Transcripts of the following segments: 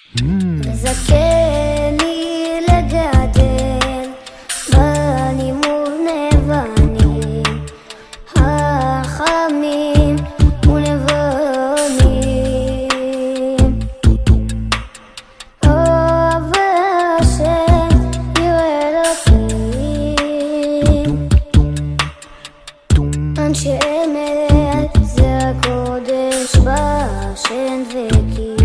זכני לגדל בנים ובני חכמים ונבונים, אוהב השם יראה אלוקים, אנשי אמת זה הקודש בשן דבקים.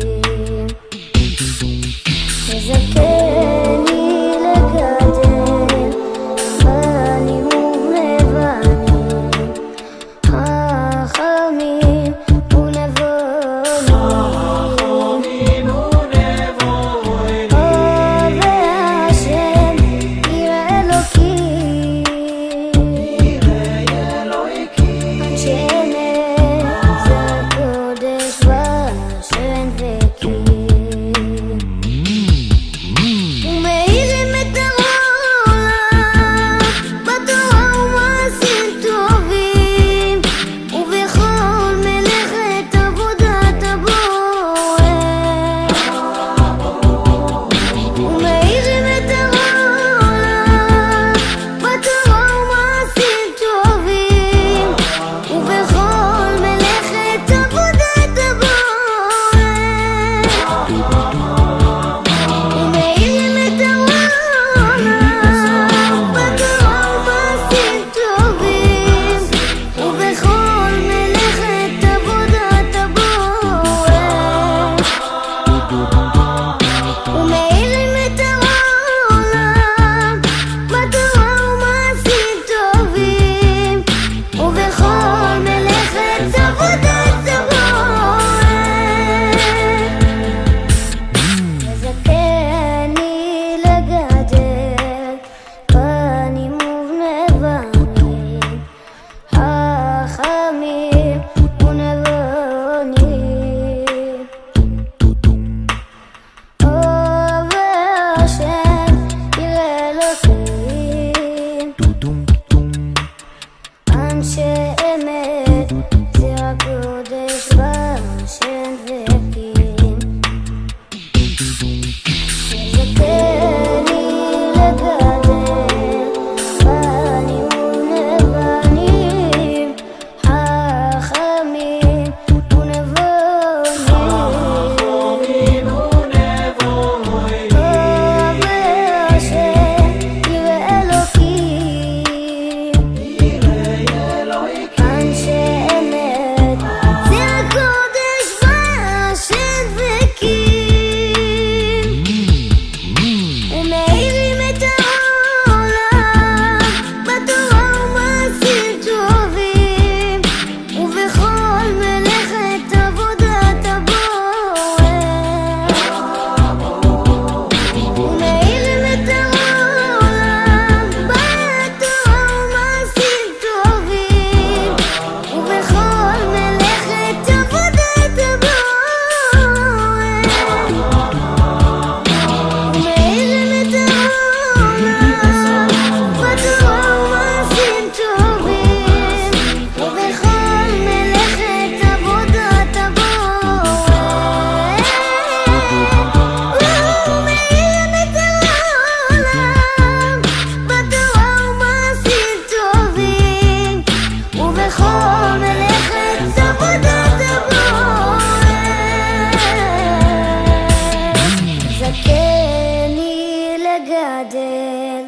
זכני לגדל בנים ובני חכמים ונבונים, אוהב השם יראה אלוקים, אנשי אמת זה הקודש בשן דבקים. אנשי אמת זה הקודש בשן דבקים. זכני לגדל בנים ובנים חכמים ונבונים, אוהב השם יראה אלוקים, אנשי אמת זה הקודש בשן דבקים, ומאירים את העולם בתורה ומעשים טובים, ובכל מלאכת עבודת הבורא, ומאירים את העולם בתורה ומעשים טובים, ובכל מלאכת עבודת הבורא, ומאירים את העולם בתורה ומעשים טובים, ובכל מלאכת עבודת הבורא, ומאירים את העולם בתורה ומעשים טובים, ובכל מלאכת עבודת הבורא. זכני לגדל